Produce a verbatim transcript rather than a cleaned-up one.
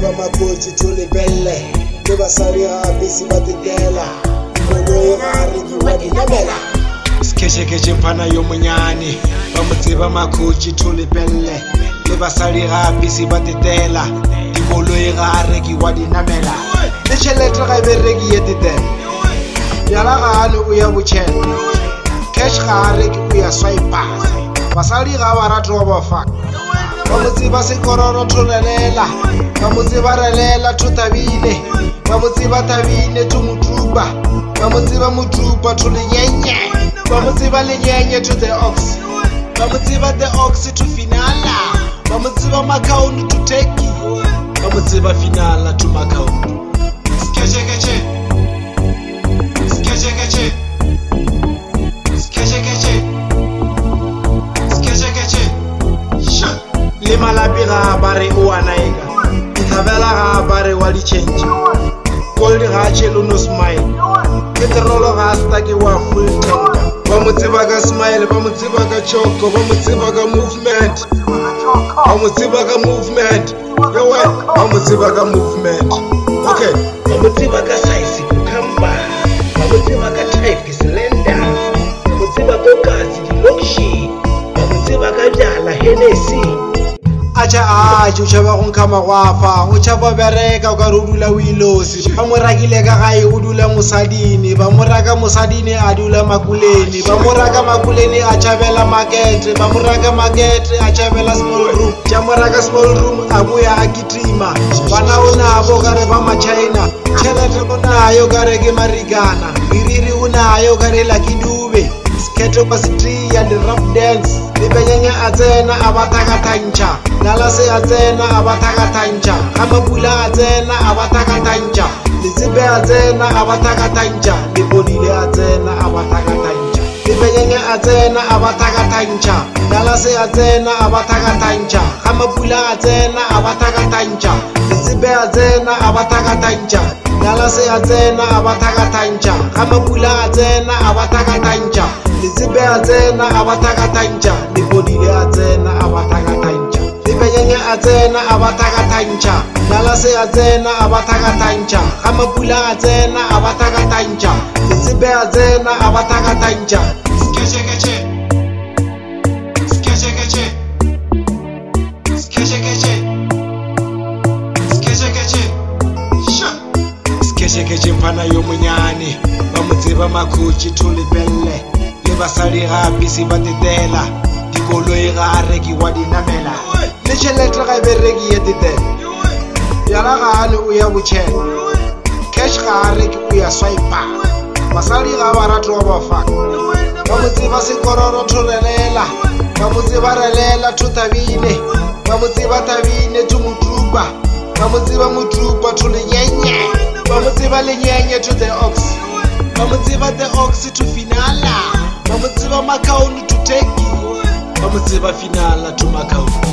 tseba makotsi to lebelle le basadi gape se ba tetela moloi gare ke wa dinamela sketšhe mphana yo monyane ba mo tseba makotsi to lebelle le basadi gape se ba tetela dikoloi gare ke wa dinamela le tšhelete ga e bereke ye tetela bjala gane o ya botšhela cash gare ke o ya swipa basadi ga ba rata wa bafaka ba mo tseba sekororo tholelela ba mo tseba relela thotabile ba mo tseba tabile to motuba ba mo tseba motuba to lenyenye ba mo tseba lenyenye to the ox ba mo tseba the ox to finala ba mo tseba makaunt to teki ba mo tseba finala to makaunt sketche sketche sketche sketche le malapi ga bare o a naeka ditlhabela ga bare wa di-change gold ga tšhelo no smile petrolo ga sta ke wa full tanka ba mo tseba ka smile ba mo tseba ka choko ba mo tseba ka movement ba mo tseba ka movement yewe ba mo tseba ka movement okay ba mo tseba ka size cucumber ba mo tseba ka type ke cylinder ba mo tseba ka kasi di-loction ba mo tseba ka jala Hennessy acha acha o tšhaba go nkama go afa o tšhaba bereka o ka re o dula o ilosi ba mo rakile ka gae o dula mosadini ba mo raka mosadini a dula makuleni ba mo raka makuleni a tšhabela makete ba mo raka makete a tšhabela small room tša mo raka small room a boya a kitima bana o nabo ka re ba machina tšhelete o nayo ka re ke marikana diriri o nayo ka re Lucky Dube sketo pa street and rap dance le benyanya a tsena a ba takatantša nala se a tsena a ba takatantša ga mapula a tsena a ba takatantša le tsebe a tsena a ba takatantša le bodile a tsena a ba takatantša le benyanya a tsena a ba takatantša nala se a tsena a ba takatantša ga mapula a tsena a ba takatantša le tsebe a tsena a ba takatantša nala se a tsena a ba takatantša ga mapula a tsena a ba takatantša le tsebe a tsena a ba takatantša le bodile a tsena a ba takatantša le benyanya a tsena a ba takatantša nala se a tsena a ba takatantša ga mapula a tsena a ba takatantša le tsebe a tsena a ba takatantša sketšhe sketche sketche sketche sketche sketche sketche mphana yo monyane ba mo tseba makotsi to lebelle le basadi gape se ba tetela dikoloi gare ke wa dinamela le tšhelete ga e bereke ye tetela bjala gane o ya botšhela cash gare ke o ya swipa basadi ga ba rata wa bafaka ba mo tseba sekororo tholelela ba mo tseba relela thotabile ba mo tseba tabile to motuba ba mo tseba motuba to lenyenye ba mo tseba lenyenye to the ox ba mo tseba the ox to finala ba mo tseba makaunt to teki ba mo tseba finala to makaunt